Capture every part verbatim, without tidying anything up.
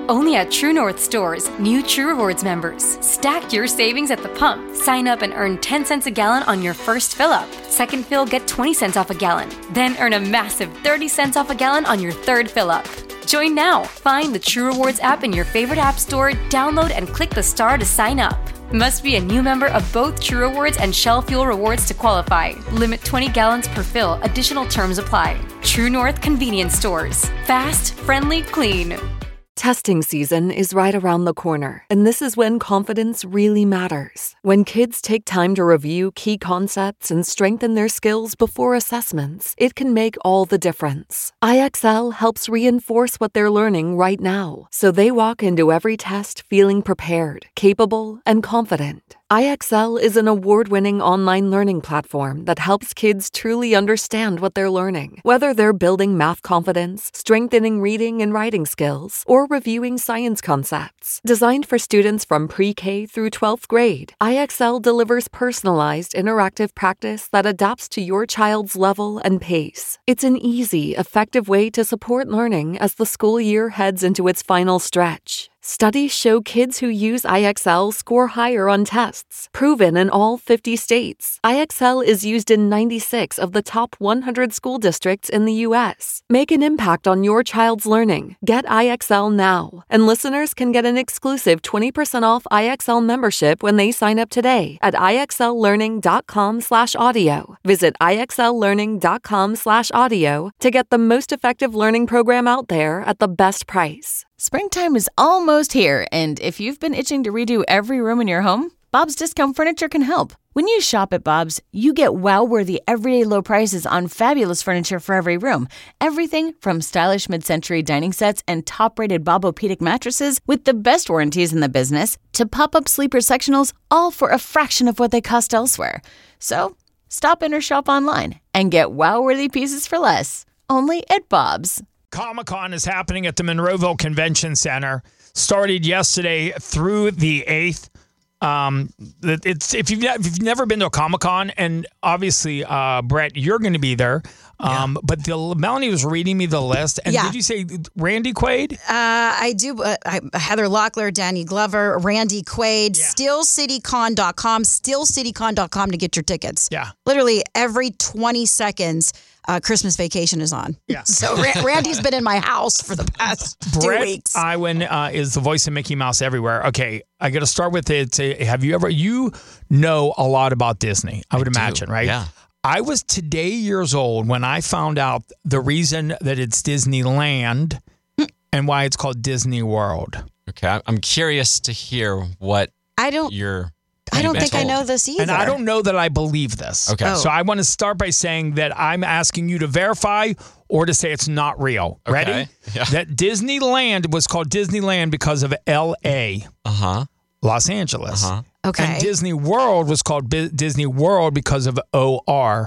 Only at True North stores, new True Rewards members. Stack your savings at the pump. Sign up and earn ten cents a gallon on your first fill-up. Second fill, get twenty cents off a gallon. Then earn a massive thirty cents off a gallon on your third fill-up. Join now. Find the True Rewards app in your favorite app store, download and click the star to sign up. Must be a new member of both True Rewards and Shell Fuel Rewards to qualify. Limit twenty gallons per fill. Additional terms apply. True North Convenience Stores. Fast, friendly, clean. Testing season is right around the corner, and this is when confidence really matters. When kids take time to review key concepts and strengthen their skills before assessments, it can make all the difference. I X L helps reinforce what they're learning right now, so they walk into every test feeling prepared, capable, and confident. I X L is an award-winning online learning platform that helps kids truly understand what they're learning. Whether they're building math confidence, strengthening reading and writing skills, or reviewing science concepts. Designed for students from pre-K through twelfth grade, I X L delivers personalized, interactive practice that adapts to your child's level and pace. It's an easy, effective way to support learning as the school year heads into its final stretch. Studies show kids who use I X L score higher on tests, proven in all fifty states. I X L is used in ninety-six of the top one hundred school districts in the U S. Make an impact on your child's learning. Get I X L now. And listeners can get an exclusive twenty percent off I X L membership when they sign up today at IXLlearning.com slash audio. Visit IXLlearning.com slash audio to get the most effective learning program out there at the best price. Springtime is almost here, and if you've been itching to redo every room in your home, Bob's Discount Furniture can help. When you shop at Bob's, you get wow-worthy everyday low prices on fabulous furniture for every room. Everything from stylish mid-century dining sets and top-rated Bob-O-Pedic mattresses with the best warranties in the business to pop-up sleeper sectionals, all for a fraction of what they cost elsewhere. So, stop in or shop online and get wow-worthy pieces for less. Only at Bob's. Comic-Con is happening at the Monroeville Convention Center. Started yesterday through the eighth. Um, it's if you've, if you've never been to a Comic-Con, and obviously, uh, Brett, you're going to be there. Um, yeah. But the, Melanie was reading me the list. And yeah. Did you say Randy Quaid? Uh, I do. Uh, I, Heather Locklear, Danny Glover, Randy Quaid, yeah. steel city con dot com, steel city con dot com to get your tickets. Yeah. Literally every twenty seconds. Uh, Christmas Vacation is on. Yeah. So Ra- Randy's been in my house for the past Brett two weeks. Iwan uh, is the voice of Mickey Mouse everywhere. Okay, I got to start with it. Have you ever, you know a lot about Disney, I would I imagine, do. right? Yeah. I was today years old when I found out the reason that it's Disneyland and why it's called Disney World. Okay, I'm curious to hear what I don't, you're I don't think told. I know this either. And I don't know that I believe this. Okay. Oh. So I want to start by saying that I'm asking you to verify or to say it's not real. Okay. Ready? Yeah. That Disneyland was called Disneyland because of L A. Uh-huh. Los Angeles. Uh-huh. Okay. And Disney World was called B- Disney World because of O R,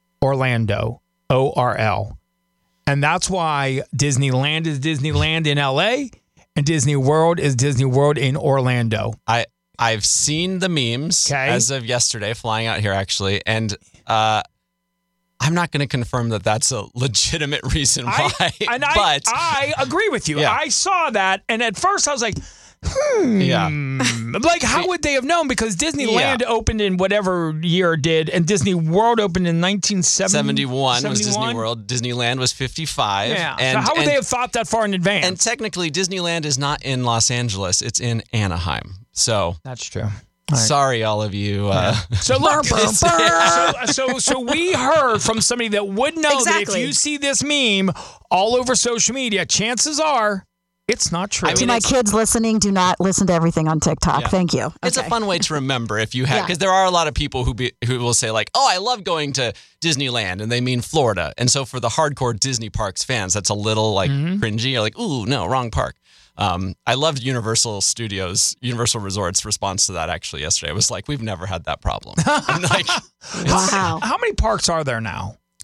Orlando, O R L. And that's why Disneyland is Disneyland in L A and Disney World is Disney World in Orlando. I I've seen the memes okay. as of yesterday, flying out here actually, and uh, I'm not going to confirm that that's a legitimate reason why. I, and I, but I agree with you. Yeah. I saw that, and at first I was like, hmm. Yeah. Like, how would they have known? Because Disneyland yeah. opened in whatever year it did, and Disney World opened in nineteen seventy-one. seventy-one was Disney World. Disneyland was fifty-five. Yeah. And, so how would and, they have thought that far in advance? And technically, Disneyland is not in Los Angeles. It's in Anaheim. So that's true. All right. Sorry, all of you. Uh, yeah. So look, so, so so we heard from somebody that would know exactly. that if you see this meme all over social media, chances are it's not true. I mean, to my kids listening, do not listen to everything on TikTok. Yeah. Thank you. It's okay. a fun way to remember if you have, because yeah. there are a lot of people who be, who will say like, "Oh, I love going to Disneyland," and they mean Florida. And so for the hardcore Disney Parks fans, that's a little like mm-hmm. cringy. You're like, "Ooh, no, wrong park." Um, I loved Universal Studios, Universal Resorts' response to that actually yesterday. It was like, we've never had that problem. I'm like, wow. How many parks are there now?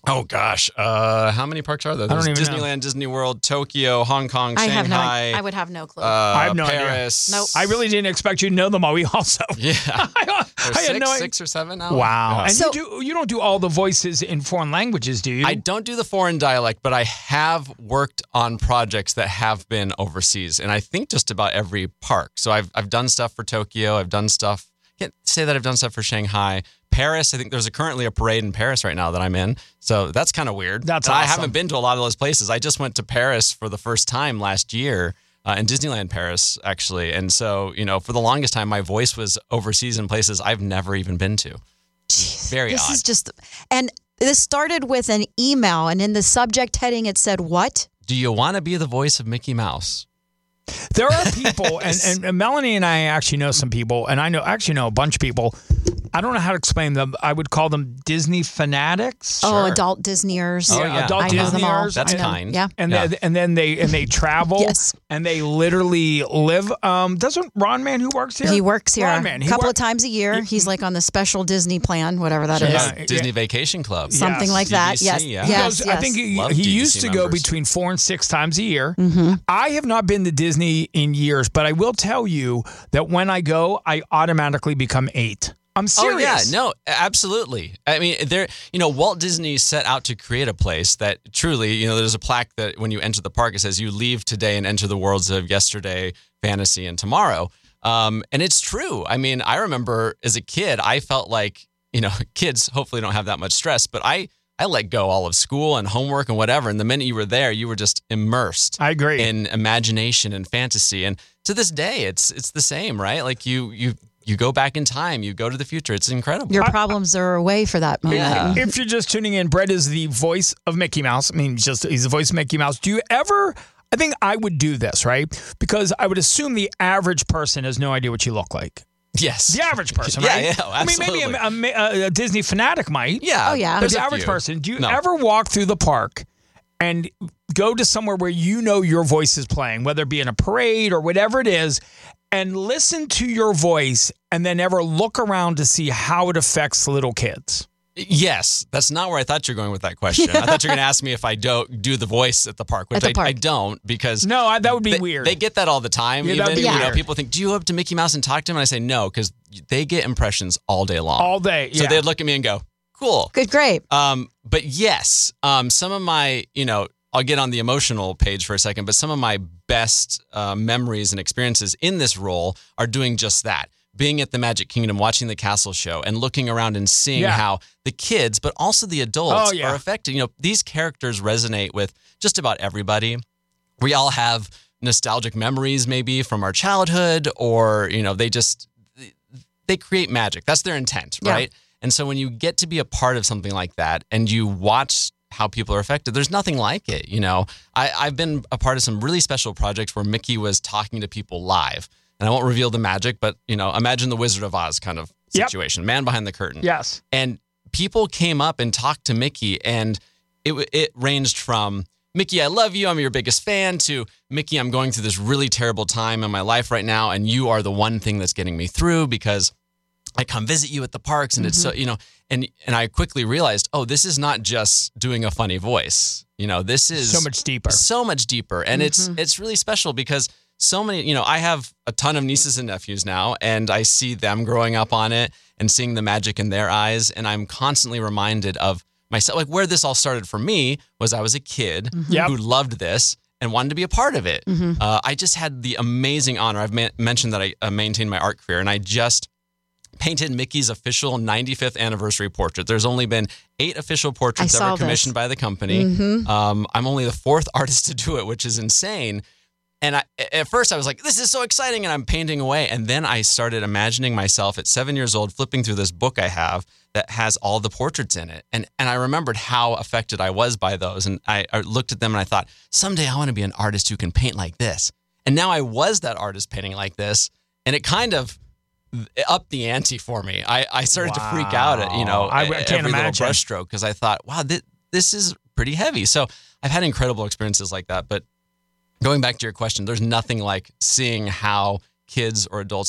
Oh gosh, uh, how many parks are there? There's I don't even Disneyland, know. Disney World, Tokyo, Hong Kong, I have no. Shanghai. I would have no clue. uh, I have no Paris. idea. Nope. I really didn't expect you to know them all. We also. Yeah. I, There's I had six, no idea. six or seven now. Wow. Yeah. And So- you do you don't do all the voices in foreign languages, do you? I don't do the foreign dialect, but I have worked on projects that have been overseas, and I think just about every park. So I've I've done stuff for Tokyo. I've done stuff. I can't say that I've done stuff for Shanghai. Paris, I think there's a, currently a parade in Paris right now that I'm in. So that's kind of weird. That's And I awesome. haven't been to a lot of those places. I just went to Paris for the first time last year uh, in Disneyland Paris, actually. And so, you know, for the longest time, my voice was overseas in places I've never even been to. Very this odd. is just, and this started with an email, and in the subject heading it said what? Do you want to be the voice of Mickey Mouse? There are people, and, and, and Melanie and I actually know some people, and I know actually know a bunch of people. I don't know how to explain them. I would call them Disney fanatics. Oh, Sure. adult Disneyers. Oh, Yeah, yeah. adult I know them all. Disneyers. That's I know. kind. Yeah. And Yeah. then and then they and they travel. Yes. And they literally live. Um, doesn't Ron Man who works here? He works here Ron a Man. He couple wor- of times a year. He's like on the special Disney plan, whatever that is. Yeah. Yeah, Disney Vacation Club. Something Yes. like that. D V C, Yes. yeah. He Yes. goes- yes. I think he, Love he D V C used to go members. between four and six times a year. Mm-hmm. I have not been to Disney in years, but I will tell you that when I go, I automatically become eight. I'm serious. Oh yeah, no, absolutely. I mean, there, you know, Walt Disney set out to create a place that truly, you know, there's a plaque that when you enter the park, it says you leave today and enter the worlds of yesterday, fantasy, and tomorrow. Um, and it's true. I mean, I remember as a kid, I felt like, you know, kids hopefully don't have that much stress, but I, I let go all of school and homework and whatever. And the minute you were there, you were just immersed I agree. in imagination and fantasy. And to this day, it's it's the same, right? Like you you you go back in time, you go to the future. It's incredible. Your problems are away for that moment. Yeah. If you're just tuning in, Brett is the voice of Mickey Mouse. I mean, he's just he's the voice of Mickey Mouse. Do you ever? I think I would do this, right? Because I would assume the average person has no idea what you look like. Yes. The average person, Yeah, right? yeah, I mean, maybe absolutely. a, a, a Disney fanatic might. Yeah. Oh, yeah. But there's the a average few. person, do you No. ever walk through the park and go to somewhere where you know your voice is playing, whether it be in a parade or whatever it is, and listen to your voice and then ever look around to see how it affects little kids? Yes, that's not where I thought you were going with that question. I thought you were going to ask me if I don't do the voice at the park, which At the I, park. I don't because No, I, that would be they, weird. they get that all the time. Yeah, even that'd be you know, weird. people think, "Do you go up to Mickey Mouse and talk to him?" And I say, "No," because they get impressions all day long, all day. So yeah. they'd look at me and go, "Cool." Good, great. Um, but yes, um, some of my, you know, I'll get on the emotional page for a second, but some of my best uh, memories and experiences in this role are doing just that. Being at the Magic Kingdom, watching the castle show, and looking around and seeing Yeah. how the kids, but also the adults, Oh, yeah. are affected. You know, these characters resonate with just about everybody. We all have nostalgic memories, maybe from our childhood, or you know, they just they create magic. That's their intent, Yeah. right? And so when you get to be a part of something like that, and you watch how people are affected, there's nothing like it. You know, I, I've been a part of some really special projects where Mickey was talking to people live. And I won't reveal the magic, but, you know, imagine the Wizard of Oz kind of Yep. situation, man behind the curtain. Yes. And people came up and talked to Mickey, and it w- it ranged from, Mickey, I love you, I'm your biggest fan, to Mickey, I'm going through this really terrible time in my life right now, and you are the one thing that's getting me through because I come visit you at the parks, and it's so, you know, and and I quickly realized, oh, this is not just doing a funny voice. You know, this is So much deeper. so much deeper, and it's it's really special because so many, you know, I have a ton of nieces and nephews now, and I see them growing up on it and seeing the magic in their eyes, and I'm constantly reminded of myself. Like where this all started for me was I was a kid Yep. who loved this and wanted to be a part of it. Uh, I just had the amazing honor. I've ma- mentioned that I uh, maintained my art career, and I just painted Mickey's official ninety-fifth anniversary portrait. There's only been eight official portraits I saw ever commissioned this. by the company. Um, I'm only the fourth artist to do it, which is insane. And I, at first I was like, this is so exciting, and I'm painting away. And then I started imagining myself at seven years old, flipping through this book I have that has all the portraits in it. And and I remembered how affected I was by those. And I, I looked at them and I thought, someday I want to be an artist who can paint like this. And now I was that artist painting like this. And it kind of upped the ante for me. I, I started to freak out at, you know, Wow. I- I can't every imagine. little brushstroke because I thought, wow, th- this is pretty heavy. So I've had incredible experiences like that. But going back to your question, there's nothing like seeing how kids or adults, just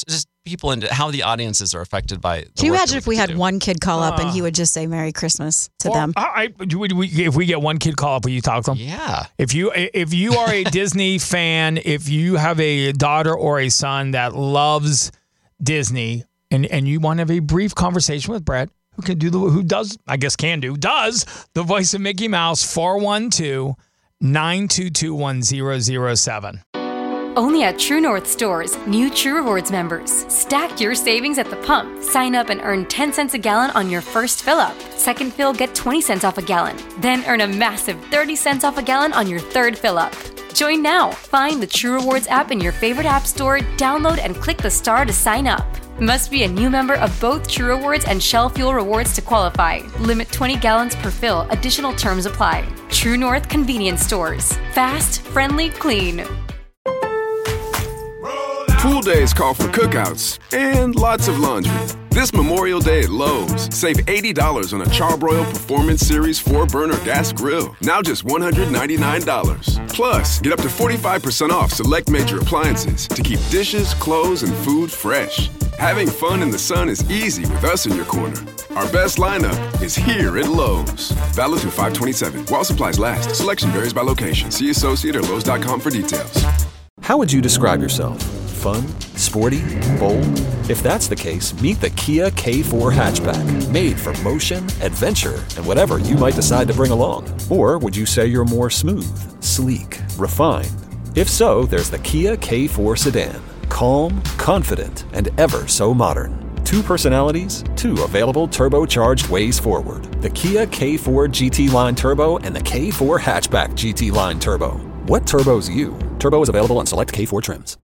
people into how the audiences are affected by. The Can you work imagine that if we get had to do. one kid call up Uh, and he would just say Merry Christmas to Or them? I, I, do we, do we, if we get one kid call up, will you talk to them? Yeah. If you if you are a Disney fan, if you have a daughter or a son that loves Disney, and, and you want to have a brief conversation with Brett, who can do the who does I guess can do does the voice of Mickey Mouse, four one two, nine two two, one zero zero seven. Only at True North stores, new True Rewards members. Stack your savings at the pump. Sign up and earn ten cents a gallon on your first fill up. Second fill, get twenty cents off a gallon. Then earn a massive thirty cents off a gallon on your third fill up. Join now. Find the True Rewards app in your favorite app store, download and click the star to sign up. Must be a new member of both True Rewards and Shell Fuel Rewards to qualify. Limit twenty gallons per fill. Additional terms apply. True North Convenience Stores. Fast, friendly, clean. Pool days call for cookouts and lots of laundry. This Memorial Day at Lowe's, save eighty dollars on a Charbroil Performance Series four burner gas grill. Now just one hundred ninety-nine dollars. Plus, get up to forty-five percent off select major appliances to keep dishes, clothes, and food fresh. Having fun in the sun is easy with us in your corner. Our best lineup is here at Lowe's. Valid through five twenty-seven. While supplies last. Selection varies by location. See associate or Lowe's dot com for details. How would you describe yourself? Fun? Sporty? Bold? If that's the case, meet the Kia K four hatchback. Made for motion, adventure, and whatever you might decide to bring along. Or would you say you're more smooth, sleek, refined? If so, there's the Kia K four sedan. Calm, confident, and ever so modern. Two personalities, two available turbocharged ways forward. The Kia K four G T Line Turbo and the K four Hatchback G T Line Turbo. What turbo's you? Turbo is available on select K four trims.